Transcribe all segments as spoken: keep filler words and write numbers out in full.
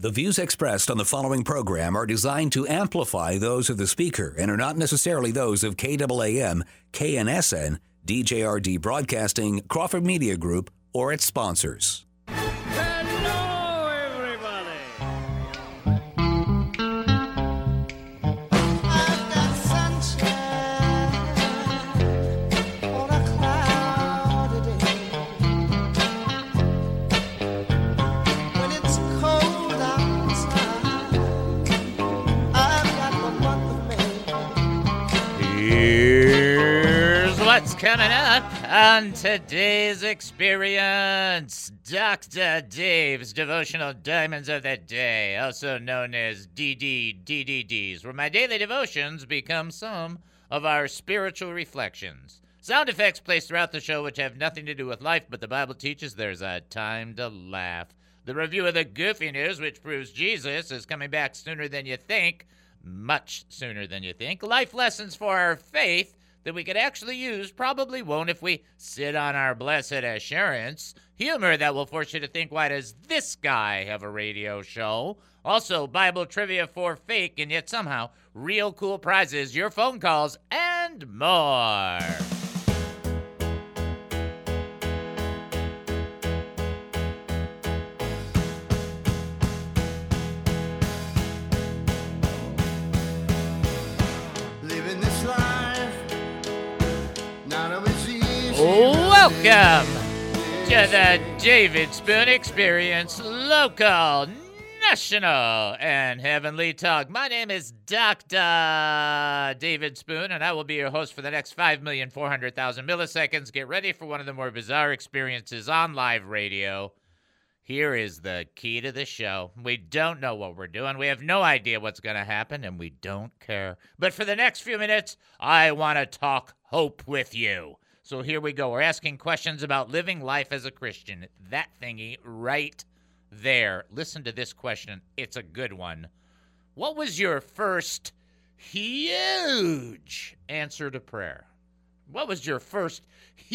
The views expressed on the following program are designed to amplify those of the speaker and are not necessarily those of K A A M, K N S N, D J R D Broadcasting, Crawford Media Group, or its sponsors. Hello, everybody. I've got sunshine on a cloudy day. When it's cold outside, I've got the month of May. Here's what's coming up on today's experience. Doctor Dave's Devotional Diamonds of the Day, also known as D D D D Ds, where my daily devotions become some of our spiritual reflections. Sound effects placed throughout the show which have nothing to do with life, but the Bible teaches there's a time to laugh. The review of the goofy news, which proves Jesus is coming back sooner than you think, much sooner than you think. Life lessons for our faith that we could actually use, probably won't if we sit on our blessed assurance. Humor that will force you to think, why does this guy have a radio show? Also, Bible trivia for fake and yet somehow real cool prizes, your phone calls, and more. Living this life, not always easy. Welcome to the David Spoon Experience, local, national, and heavenly talk. My name is Doctor David Spoon, and I will be your host for the next five million four hundred thousand milliseconds. Get ready for one of the more bizarre experiences on live radio. Here is the key to the show. We don't know what we're doing. We have no idea what's going to happen, and we don't care. But for the next few minutes, I want to talk hope with you. So here we go. We're asking questions about living life as a Christian. That thingy right there. Listen to this question. It's a good one. What was your first huge answer to prayer? What was your first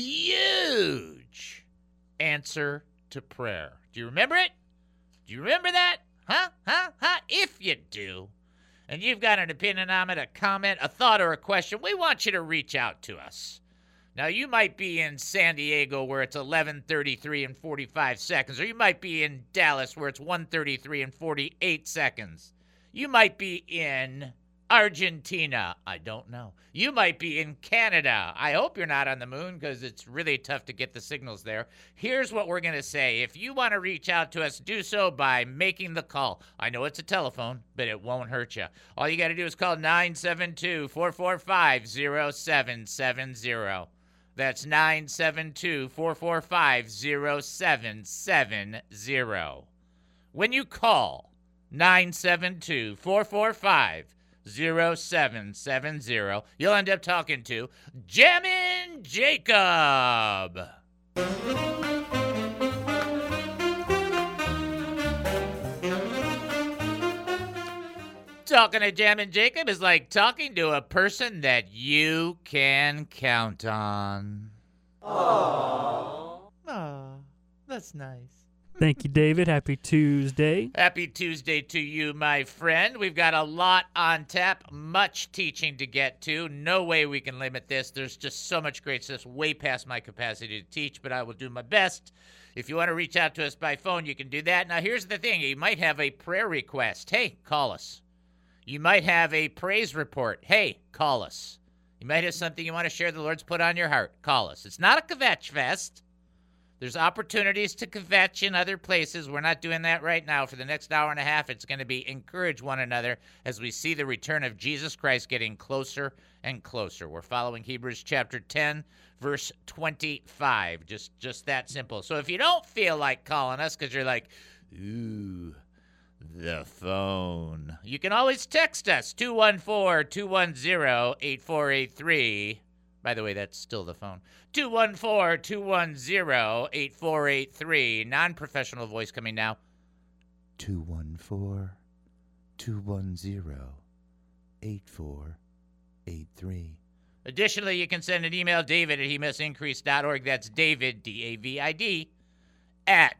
huge answer to prayer? Do you remember it? Do you remember that? Huh? Huh? Huh? If you do, and you've got an opinion on it, a comment, a thought, or a question, we want you to reach out to us. Now, you might be in San Diego where it's eleven thirty-three and forty-five seconds, or you might be in Dallas where it's one thirty-three and forty-eight seconds. You might be in Argentina. I don't know. You might be in Canada. I hope you're not on the moon because it's really tough to get the signals there. Here's what we're going to say. If you want to reach out to us, do so by making the call. I know it's a telephone, but it won't hurt you. All you got to do is call nine seven two, four four five, zero seven seven zero. That's nine seven two, four four five, zero seven seven zero. When you call nine seven two, four four five, zero seven seven zero, you'll end up talking to Jammin' Jacob. Talking to Jammin' Jacob is like talking to a person that you can count on. Aww. Aww, that's nice. Thank you, David. Happy Tuesday. Happy Tuesday to you, my friend. We've got a lot on tap, much teaching to get to. No way we can limit this. There's just so much great stuff, way past my capacity to teach, but I will do my best. If you want to reach out to us by phone, you can do that. Now, here's the thing. You might have a prayer request. Hey, call us. You might have a praise report. Hey, call us. You might have something you want to share the Lord's put on your heart. Call us. It's not a kvetch fest. There's opportunities to kvetch in other places. We're not doing that right now. For the next hour and a half, it's going to be encourage one another as we see the return of Jesus Christ getting closer and closer. We're following Hebrews chapter ten, verse twenty-five. Just, just that simple. So if you don't feel like calling us because you're like, ooh, the phone, you can always text us, two one four, two one zero, eight four eight three. By the way, that's still the phone. two one four, two one zero, eight four eight three. Non-professional voice coming now. two one four, two one zero, eight four eight three. Additionally, you can send an email, David at he must increase dot org. That's David, D A V I D, at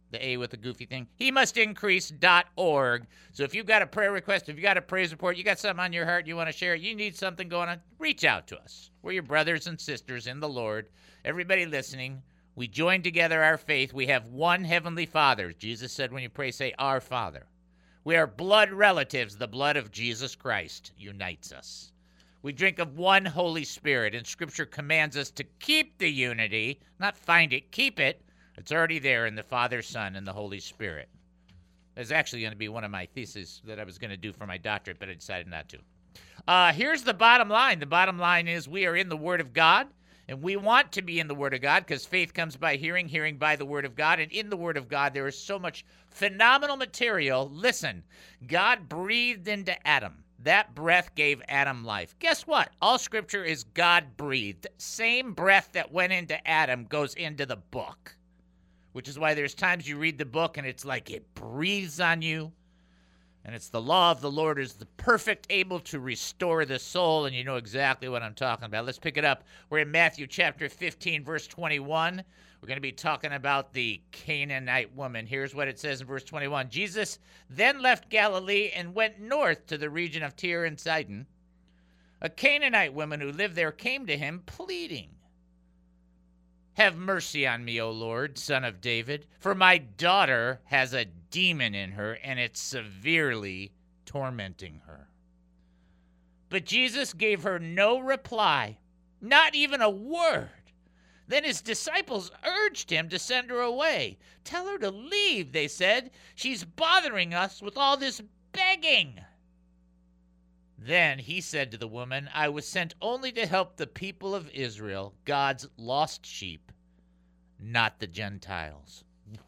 The A with the goofy thing. He must increase dot org. So if you've got a prayer request, if you've got a praise report, you got something on your heart, you want to share it, you need something going on, reach out to us. We're your brothers and sisters in the Lord. Everybody listening, we join together our faith. We have one heavenly Father. Jesus said when you pray, say, Our Father. We are blood relatives. The blood of Jesus Christ unites us. We drink of one Holy Spirit, and Scripture commands us to keep the unity, not find it, keep it. It's already there in the Father, Son, and the Holy Spirit. That's actually going to be one of my theses that I was going to do for my doctorate, but I decided not to. Uh, here's the bottom line. The bottom line is we are in the Word of God, and we want to be in the Word of God because faith comes by hearing, hearing by the Word of God. And in the Word of God, there is so much phenomenal material. Listen, God breathed into Adam. That breath gave Adam life. Guess what? All Scripture is God-breathed. Same breath that went into Adam goes into the book, which is why there's times you read the book and it's like it breathes on you. And it's the law of the Lord is the perfect, able to restore the soul, and you know exactly what I'm talking about. Let's pick it up. We're in Matthew chapter fifteen, verse twenty-one. We're going to be talking about the Canaanite woman. Here's what it says in verse twenty-one. Jesus then left Galilee and went north to the region of Tyre and Sidon. A Canaanite woman who lived there came to him, pleading, Have mercy on me, O Lord, Son of David, for my daughter has a demon in her, and it's severely tormenting her. But Jesus gave her no reply, not even a word. Then his disciples urged him to send her away. Tell her to leave, they said. She's bothering us with all this begging. Then he said to the woman, I was sent only to help the people of Israel, God's lost sheep, not the Gentiles.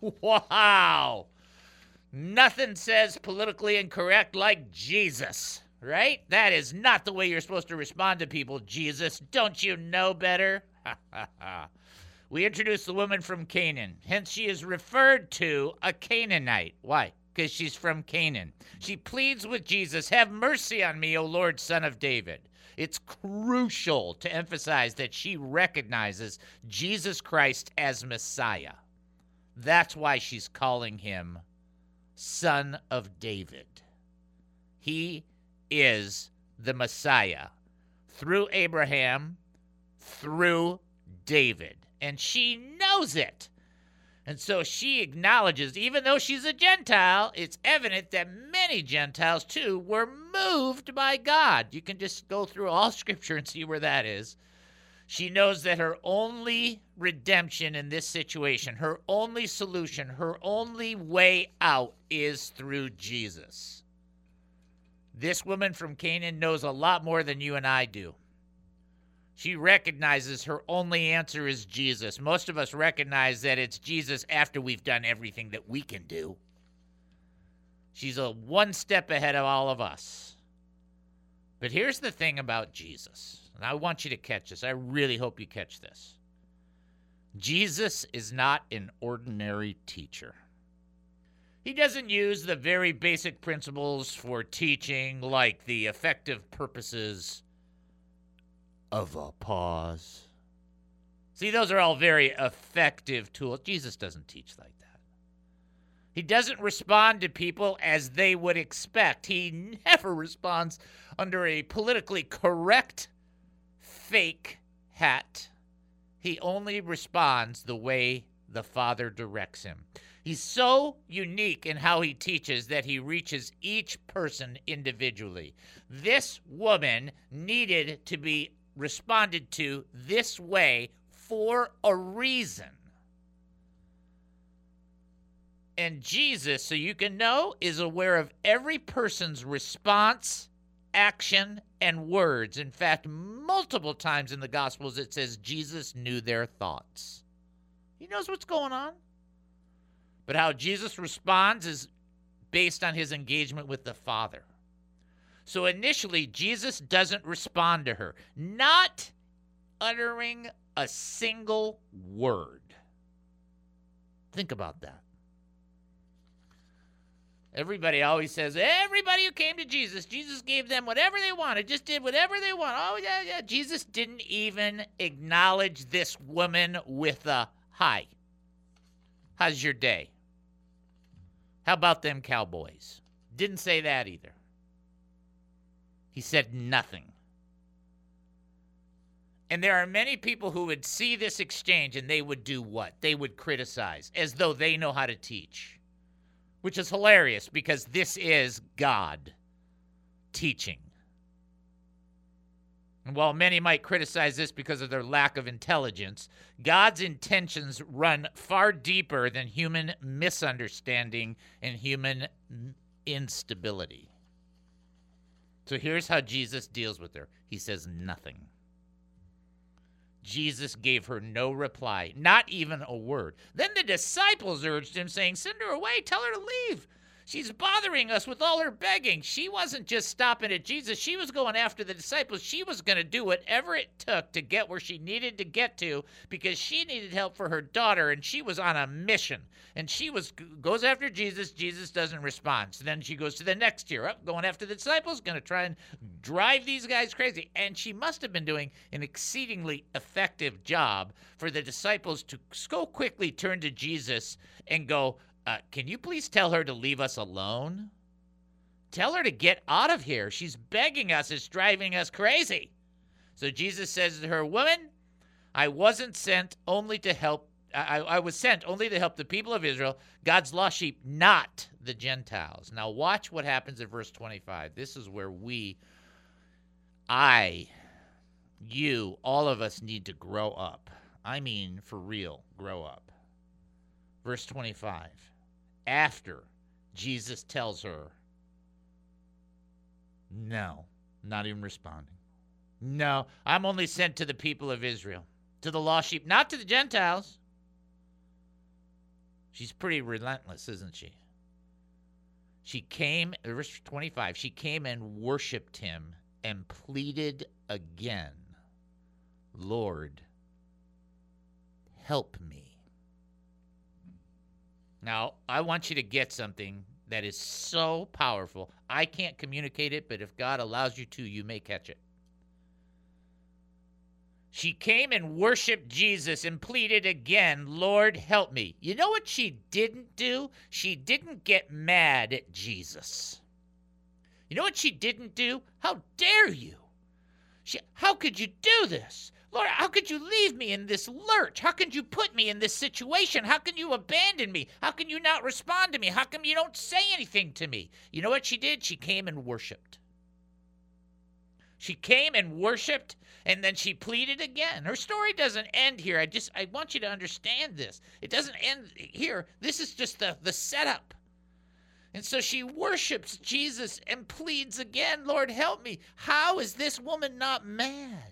Wow! Nothing says politically incorrect like Jesus, right? That is not the way you're supposed to respond to people, Jesus. Don't you know better? We introduce the woman from Canaan. Hence, she is referred to a Canaanite. Why? Because she's from Canaan. She pleads with Jesus, have mercy on me, O Lord, Son of David. It's crucial to emphasize that she recognizes Jesus Christ as Messiah. That's why she's calling him Son of David. He is the Messiah through Abraham, through David, and she knows it. And so she acknowledges, even though she's a Gentile, it's evident that many Gentiles, too, were moved by God. You can just go through all Scripture and see where that is. She knows that her only redemption in this situation, her only solution, her only way out is through Jesus. This woman from Canaan knows a lot more than you and I do. She recognizes her only answer is Jesus. Most of us recognize that it's Jesus after we've done everything that we can do. She's a one step ahead of all of us. But here's the thing about Jesus, and I want you to catch this. I really hope you catch this. Jesus is not an ordinary teacher. He doesn't use the very basic principles for teaching, like the effective purposes of a pause. See, those are all very effective tools. Jesus doesn't teach like that. He doesn't respond to people as they would expect. He never responds under a politically correct fake hat. He only responds the way the Father directs him. He's so unique in how he teaches that he reaches each person individually. This woman needed to be responded to this way for a reason. And Jesus, so you can know, is aware of every person's response, action, and words. In fact, multiple times in the Gospels it says Jesus knew their thoughts. He knows what's going on. But how Jesus responds is based on his engagement with the Father. So initially, Jesus doesn't respond to her, not uttering a single word. Think about that. Everybody always says, everybody who came to Jesus, Jesus gave them whatever they wanted, just did whatever they want. Oh, yeah, yeah. Jesus didn't even acknowledge this woman with a hi. How's your day? How about them Cowboys? Didn't say that either. He said nothing. And there are many people who would see this exchange and they would do what? They would criticize as though they know how to teach, which is hilarious because this is God teaching. And while many might criticize this because of their lack of intelligence, God's intentions run far deeper than human misunderstanding and human instability. So here's how Jesus deals with her. He says nothing. Jesus gave her no reply, not even a word. Then the disciples urged him, saying, "Send her away, tell her to leave. She's bothering us with all her begging." She wasn't just stopping at Jesus. She was going after the disciples. She was going to do whatever it took to get where she needed to get to because she needed help for her daughter, and she was on a mission. And she was goes after Jesus. Jesus doesn't respond. So then she goes to the next tier up, going after the disciples, going to try and drive these guys crazy. And she must have been doing an exceedingly effective job for the disciples to so quickly turn to Jesus and go, Uh, can you please tell her to leave us alone? Tell her to get out of here. She's begging us. It's driving us crazy. So Jesus says to her, "Woman, I wasn't sent only to help. I, I was sent only to help the people of Israel, God's lost sheep, not the Gentiles." Now watch what happens in verse twenty-five. This is where we, I, you, all of us need to grow up. I mean, for real, grow up. Verse twenty-five. After Jesus tells her, no, not even responding. No, I'm only sent to the people of Israel, to the lost sheep, not to the Gentiles. She's pretty relentless, isn't she? She came, verse twenty-five, she came and worshiped him and pleaded again, "Lord, help me." Now, I want you to get something that is so powerful. I can't communicate it, but if God allows you to, you may catch it. She came and worshiped Jesus and pleaded again, "Lord, help me." You know what she didn't do? She didn't get mad at Jesus. You know what she didn't do? How dare you? She, how could you do this? Lord, how could you leave me in this lurch? How could you put me in this situation? How can you abandon me? How can you not respond to me? How come you don't say anything to me? You know what she did? She came and worshiped. She came and worshiped, and then she pleaded again. Her story doesn't end here. I just, I want you to understand this. It doesn't end here. This is just the, the setup. And so she worships Jesus and pleads again, "Lord, help me." How is this woman not mad?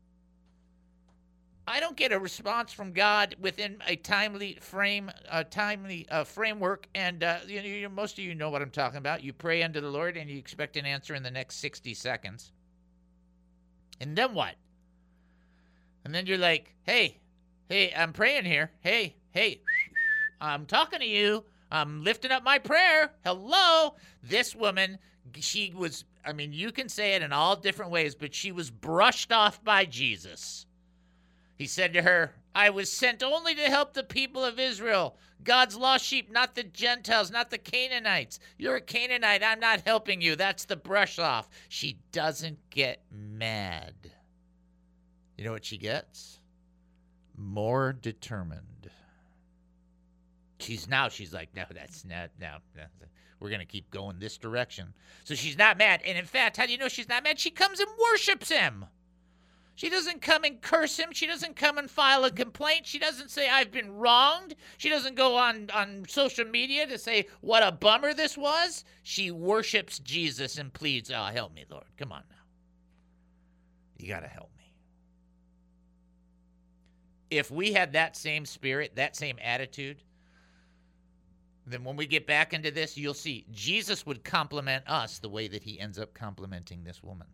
I don't get a response from God within a timely frame, a timely uh, framework, and uh, you know, you, most of you know what I'm talking about. You pray unto the Lord, and you expect an answer in the next sixty seconds. And then what? And then you're like, "Hey, hey, I'm praying here. Hey, hey, I'm talking to you. I'm lifting up my prayer. Hello." This woman, she was, I mean, you can say it in all different ways, but she was brushed off by Jesus. He said to her, "I was sent only to help the people of Israel, God's lost sheep, not the Gentiles, not the Canaanites. You're a Canaanite. I'm not helping you." That's the brush off. She doesn't get mad. You know what she gets? More determined. She's now, she's like, "No, that's not, no, no. We're going to keep going this direction." So she's not mad. And in fact, how do you know she's not mad? She comes and worships him. She doesn't come and curse him. She doesn't come and file a complaint. She doesn't say, "I've been wronged." She doesn't go on, on social media to say, "What a bummer this was." She worships Jesus and pleads, "Oh, help me, Lord. Come on now. You got to help me." If we had that same spirit, that same attitude, then when we get back into this, you'll see Jesus would compliment us the way that he ends up complimenting this woman.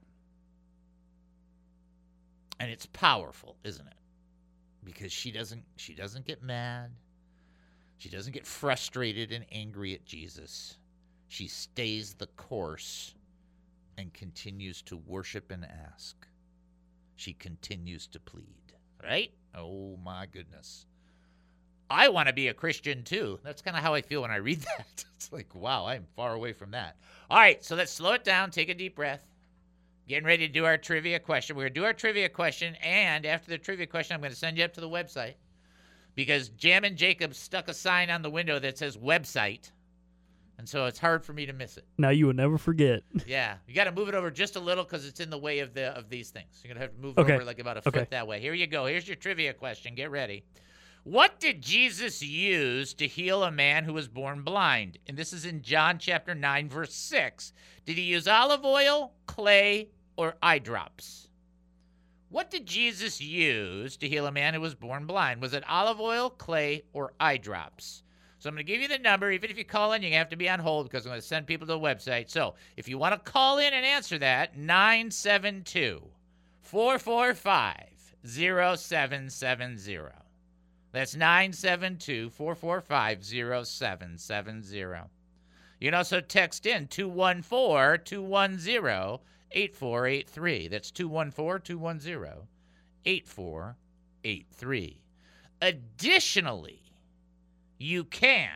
And it's powerful, isn't it? Because she doesn't she doesn't get mad. She doesn't get frustrated and angry at Jesus. She stays the course and continues to worship and ask. She continues to plead, right? Oh my goodness. I want to be a Christian too. That's kind of how I feel when I read that. It's like, wow, I'm far away from that. All right, so let's slow it down. Take a deep breath. Getting ready to do our trivia question. We're going to do our trivia question, and after the trivia question, I'm going to send you up to the website because Jammin' Jacob stuck a sign on the window that says website, and so it's hard for me to miss it. Now you will never forget. Yeah, you got to move it over just a little because it's in the way of the of these things. You're going to have to move Okay. over like about a Okay. foot that way. Here you go. Here's your trivia question. Get ready. What did Jesus use to heal a man who was born blind? And this is in John chapter nine, verse six. Did he use olive oil, clay, or eye drops? What did Jesus use to heal a man who was born blind? Was it olive oil, clay, or eye drops? So I'm going to give you the number. Even if you call in, you have to be on hold because I'm going to send people to the website. So if you want to call in and answer that, nine seven two, four four five, zero seven seven zero. That's nine seven two, four four five, zero seven seven zero. You can also text in two one four, two one zero, eight four eight three. That's two one four, two one zero, eight four eight three. Additionally, you can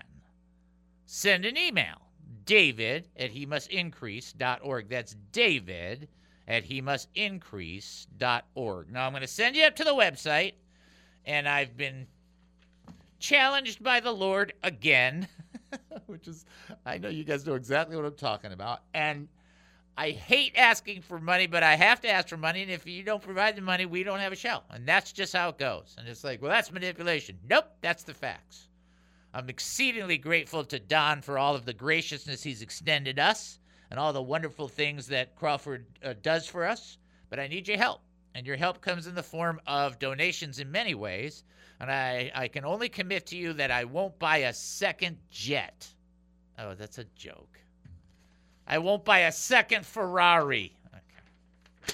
send an email, David at he must increase dot org. That's David at he must increase dot org. Now, I'm going to send you up to the website, and I've been challenged by the Lord again, which is, I know you guys know exactly what I'm talking about. And I hate asking for money, but I have to ask for money. And if you don't provide the money, we don't have a show. And that's just how it goes. And it's like, well, that's manipulation. Nope, that's the facts. I'm exceedingly grateful to Don for all of the graciousness he's extended us and all the wonderful things that Crawford uh, does for us. But I need your help. And your help comes in the form of donations in many ways. And I, I can only commit to you that I won't buy a second jet. Oh, that's a joke. I won't buy a second Ferrari. Okay.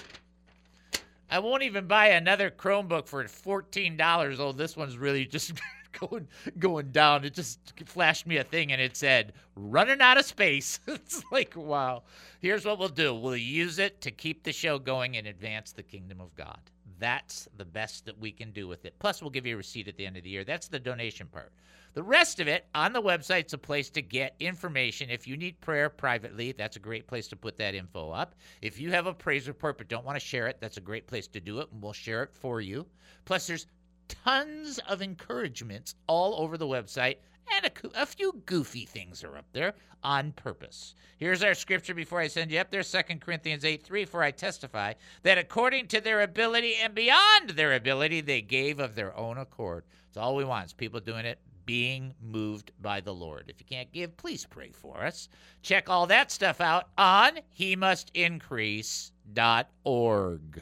I won't even buy another Chromebook for fourteen dollars. Oh, this one's really just going going down. It just flashed me a thing, and it said, running out of space. It's like, wow. Here's what we'll do. We'll use it to keep the show going and advance the kingdom of God. That's the best that we can do with it. Plus, we'll give you a receipt at the end of the year. That's the donation part. The rest of it, on the website's a place to get information. If you need prayer privately, that's a great place to put that info up. If you have a praise report but don't want to share it, that's a great place to do it, and we'll share it for you. Plus, there's tons of encouragements all over the website, and a, a few goofy things are up there on purpose. Here's our scripture before I send you up there, Second Corinthians eight three, for I testify that according to their ability and beyond their ability, they gave of their own accord. It's all we want is people doing it, being moved by the Lord. If you can't give, please pray for us. Check all that stuff out on he must increase dot org.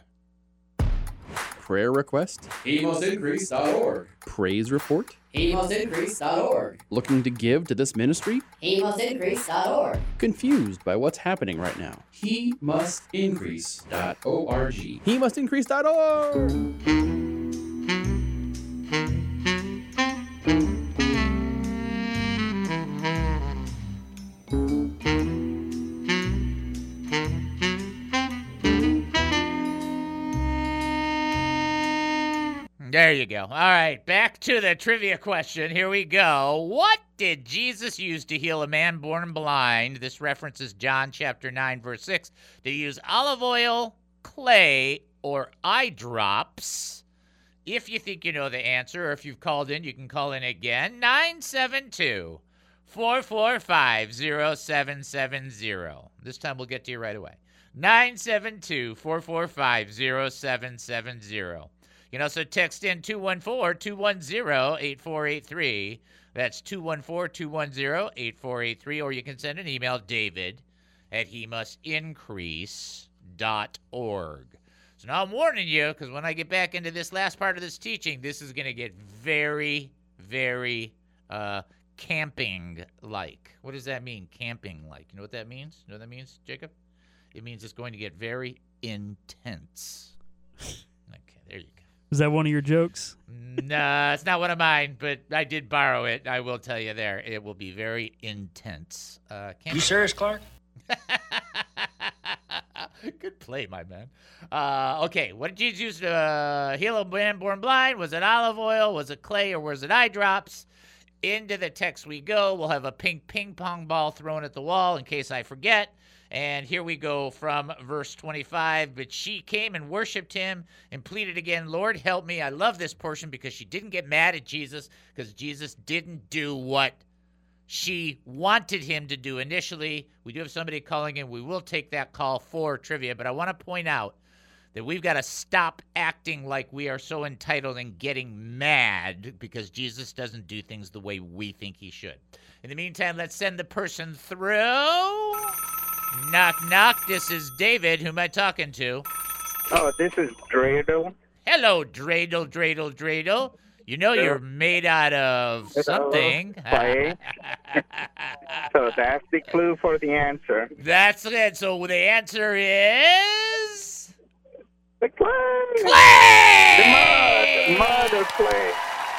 Prayer request? he must increase dot org. Praise report? he must increase dot org. Looking to give to this ministry? he must increase dot org. Confused by what's happening right now? he must increase dot org. He must increase dot org. There you go. All right, back to the trivia question. Here we go. What did Jesus use to heal a man born blind? This references John chapter nine, verse six. Did he use olive oil, clay, or eye drops? If you think you know the answer, or if you've called in, you can call in again. nine seven two, four four five, zero seven seven zero. This time we'll get to you right away. nine seven two, four four five, zero seven seven zero. You can also text in two one four, two one zero, eight four eight three. That's two one four, two one zero, eight four eight three. Or you can send an email, David at he must increase dot org. So now I'm warning you, because when I get back into this last part of this teaching, this is going to get very, very uh, camping-like. What does that mean, camping-like? You know what that means? You know what that means, Jacob? It means it's going to get very intense. Okay, there you go. Is that one of your jokes? Nah, it's not one of mine, but I did borrow it. I will tell you there. It will be very intense. Uh, You serious, Clark? Good play, my man. Uh, okay, what did Jesus use to uh, heal a man born blind? Was it olive oil? Was it clay? Or was it eye drops? Into the text we go. We'll have a pink ping pong ball thrown at the wall in case I forget. And here we go from verse twenty-five. But she came and worshipped him and pleaded again, Lord, help me. I love this portion because she didn't get mad at Jesus because Jesus didn't do what she wanted him to do initially. We do have somebody calling in. We will take that call for trivia, but I want to point out that we've got to stop acting like we are so entitled and getting mad because Jesus doesn't do things the way we think he should. In the meantime, let's send the person through. Knock, knock. This is David. Who am I talking to? Oh, this is Dreidel. Hello, Dreidel, Dreidel, Dreidel. You know you're made out of something. Clay. So that's the clue for the answer. That's it. So the answer is... The clay. Clay! The mud. Mud or clay.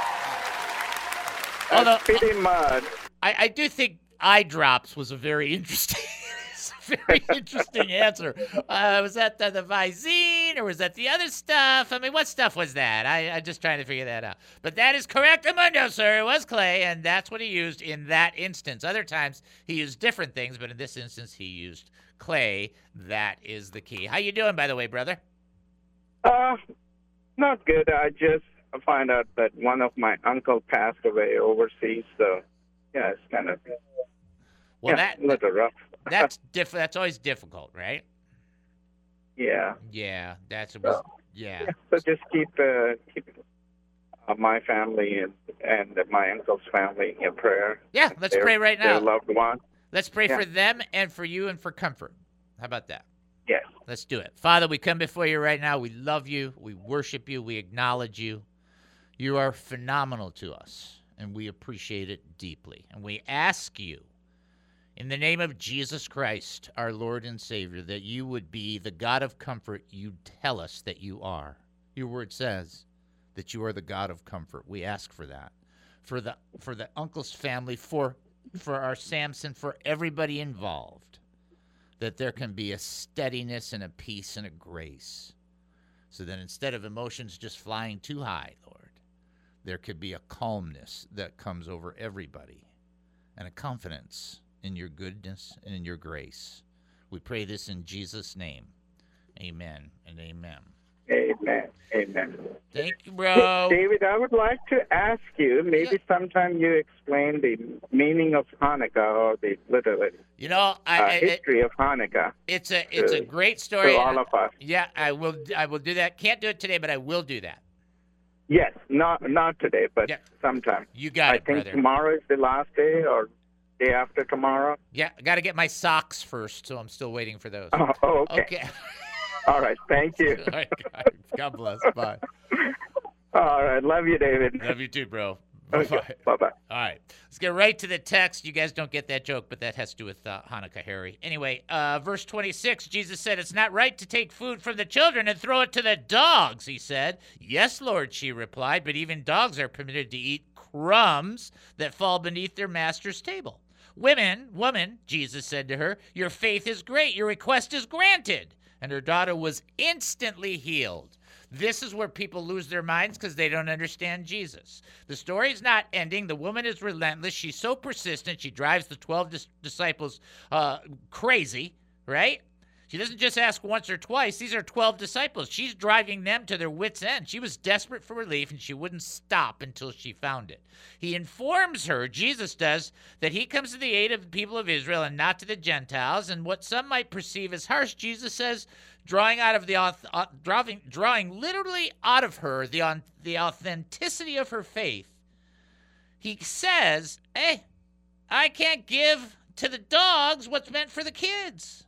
Although, Spitting mud. I, I do think eye drops was a very interesting... Very interesting answer. Uh, was that the, the Visine or was that the other stuff? I mean, what stuff was that? I, I'm just trying to figure that out. But that is correct, Amundo, sir. It was clay, and that's what he used in that instance. Other times he used different things, but in this instance he used clay. That is the key. How you doing, by the way, brother? Uh, not good. I just find out that one of my uncle passed away overseas, so yeah, it's kind of well, yeah, that, a little rough. That's diff- That's always difficult, right? Yeah. Yeah, that's was, yeah. yeah. So just keep uh, keep uh, my family and and my uncle's family in prayer. Yeah, let's their, pray right now. Their loved one. Let's pray yeah. for them and for you and for comfort. How about that? Yes. Let's do it. Father, we come before you right now. We love you. We worship you. We acknowledge you. You are phenomenal to us, and we appreciate it deeply. And we ask you, in the name of Jesus Christ, our Lord and Savior, that you would be the God of comfort you tell us that you are. Your word says that you are the God of comfort. We ask for that. For the for the uncle's family, for for our Samson, for everybody involved, that there can be a steadiness and a peace and a grace. So that instead of emotions just flying too high, Lord, there could be a calmness that comes over everybody and a confidence in your goodness and in your grace. We pray this in Jesus' name. Amen and amen. Amen. Amen. Thank you, bro. David, I would like to ask you, maybe Yeah. sometime you explain the meaning of Hanukkah or the literally You know, I, uh, I, it, history of Hanukkah it's a it's a to- great story. to all of us. Yeah, I will I will do that. Can't do it today, but I will do that. Yes, not not today, but Yeah. sometime. You got I it, think brother. tomorrow is the last day or day after tomorrow. Yeah, I got to get my socks first, so I'm still waiting for those. Oh, oh, okay. Okay. All right. Thank you. All right, God bless. Bye. All right. Love you, David. Love you too, bro. Okay. Bye. Bye-bye. All right. Let's get right to the text. You guys don't get that joke, but that has to do with uh, Hanukkah, Harry. Anyway, uh, verse twenty-six, Jesus said, it's not right to take food from the children and throw it to the dogs, he said. Yes, Lord, she replied, but even dogs are permitted to eat crumbs that fall beneath their master's table. Women, woman, Jesus said to her, your faith is great. Your request is granted. And her daughter was instantly healed. This is where people lose their minds because they don't understand Jesus. The story's not ending. The woman is relentless. She's so persistent. She drives the twelve dis- disciples uh, crazy, right? She doesn't just ask once or twice. These are twelve disciples. She's driving them to their wits' end. She was desperate for relief, and she wouldn't stop until she found it. He informs her, Jesus does, that he comes to the aid of the people of Israel and not to the Gentiles. And what some might perceive as harsh, Jesus says, drawing out of the auth- uh, drawing, drawing literally out of her the on, the authenticity of her faith. He says, "Hey, I can't give to the dogs what's meant for the kids."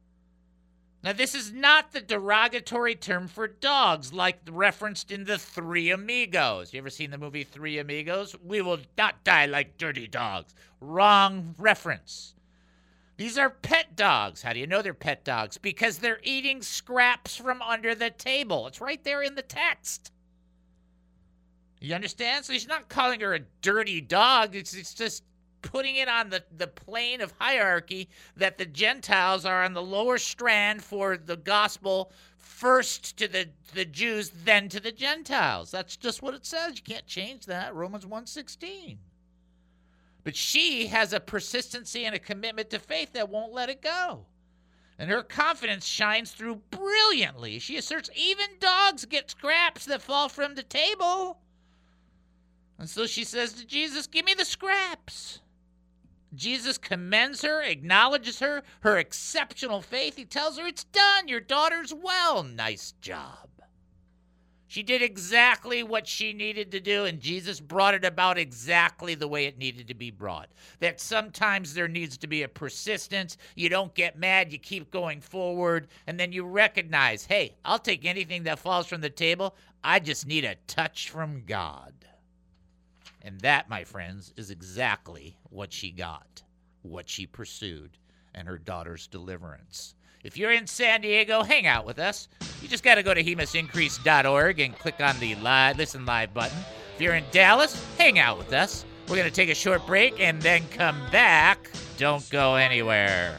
Now, this is not the derogatory term for dogs like referenced in the Three Amigos. You ever seen the movie Three Amigos? We will not die like dirty dogs. Wrong reference. These are pet dogs. How do you know they're pet dogs? Because they're eating scraps from under the table. It's right there in the text. You understand? So he's not calling her a dirty dog. It's, it's just putting it on the, the plane of hierarchy that the Gentiles are on the lower strand for the gospel, first to the, the Jews, then to the Gentiles. That's just what it says. You can't change that. Romans one sixteen. But she has a persistency and a commitment to faith that won't let it go. And her confidence shines through brilliantly. She asserts even dogs get scraps that fall from the table. And so she says to Jesus, give me the scraps. Jesus commends her, acknowledges her, her exceptional faith. He tells her, it's done. Your daughter's well. Nice job. She did exactly what she needed to do, and Jesus brought it about exactly the way it needed to be brought. That sometimes there needs to be a persistence. You don't get mad. You keep going forward, and then you recognize, hey, I'll take anything that falls from the table. I just need a touch from God. And that, my friends, is exactly what she got, what she pursued, and her daughter's deliverance. If you're in San Diego, hang out with us. You just got to go to he must increase dot org and click on the live, Listen Live button. If you're in Dallas, hang out with us. We're going to take a short break and then come back. Don't go anywhere.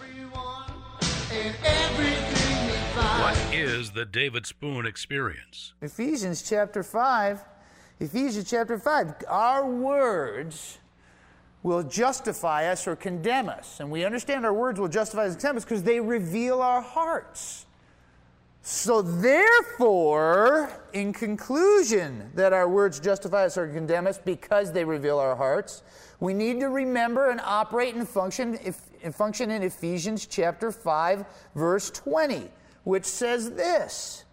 What is the David Spoon Experience? Ephesians chapter five. Ephesians chapter five. Our words will justify us or condemn us. And we understand our words will justify us or condemn us because they reveal our hearts. So therefore, in conclusion that our words justify us or condemn us because they reveal our hearts, we need to remember and operate and function, if, and function in Ephesians chapter five, verse twenty, which says this.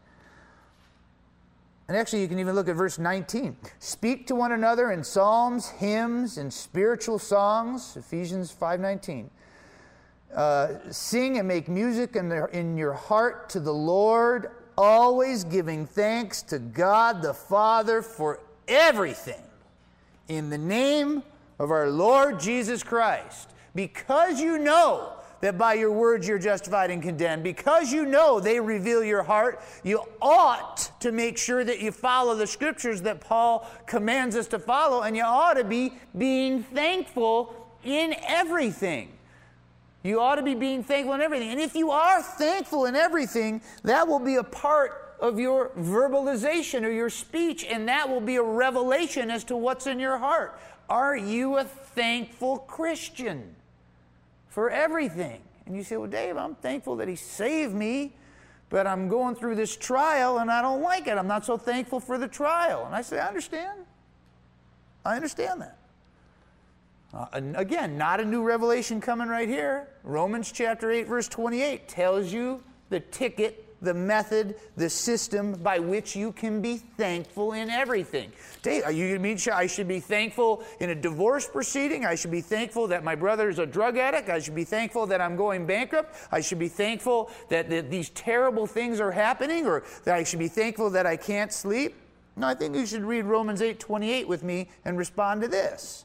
And actually, you can even look at verse nineteen. Speak to one another in psalms, hymns, and spiritual songs. Ephesians five nineteen. Uh, sing and make music in, the, in your heart to the Lord, always giving thanks to God the Father for everything in the name of our Lord Jesus Christ. Because you know that by your words you're justified and condemned, because you know they reveal your heart, you ought to make sure that you follow the scriptures that Paul commands us to follow, and you ought to be being thankful in everything. You ought to be being thankful in everything. And if you are thankful in everything, that will be a part of your verbalization or your speech, and that will be a revelation as to what's in your heart. Are you a thankful Christian for everything? And you say, well, Dave, I'm thankful that he saved me, but I'm going through this trial and I don't like it. I'm not so thankful for the trial. And I say, I understand. I understand that. Uh, and again, not a new revelation coming right here. Romans chapter eight, verse twenty-eight tells you the ticket, the method, the system by which you can be thankful in everything. Dave, are you going to mean I should be thankful in a divorce proceeding? I should be thankful that my brother is a drug addict. I should be thankful that I'm going bankrupt. I should be thankful that, that these terrible things are happening, or that I should be thankful that I can't sleep. No, I think you should read Romans eight twenty-eight with me and respond to this.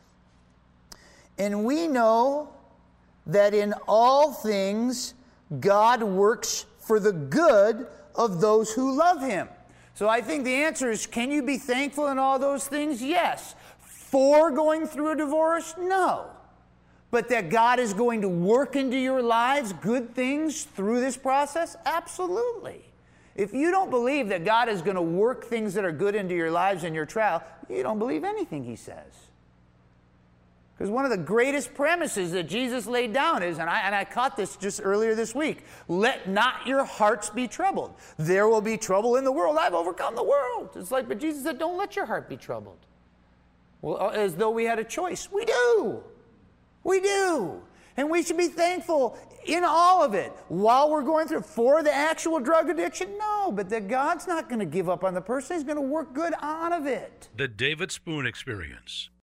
And we know that in all things God works for the good of those who love him. So I think the answer is, can you be thankful in all those things? Yes. For going through a divorce? No. But that God is going to work into your lives good things through this process? Absolutely. If you don't believe that God is going to work things that are good into your lives in your trial, you don't believe anything he says. Because one of the greatest premises that Jesus laid down is, and I, and I caught this just earlier this week, let not your hearts be troubled. There will be trouble in the world. I've overcome the world. It's like, but Jesus said, don't let your heart be troubled. Well, as though we had a choice. We do. We do. And we should be thankful in all of it. While we're going through, for the actual drug addiction, no. But that God's not going to give up on the person. He's going to work good out of it. The David Spoon Experience.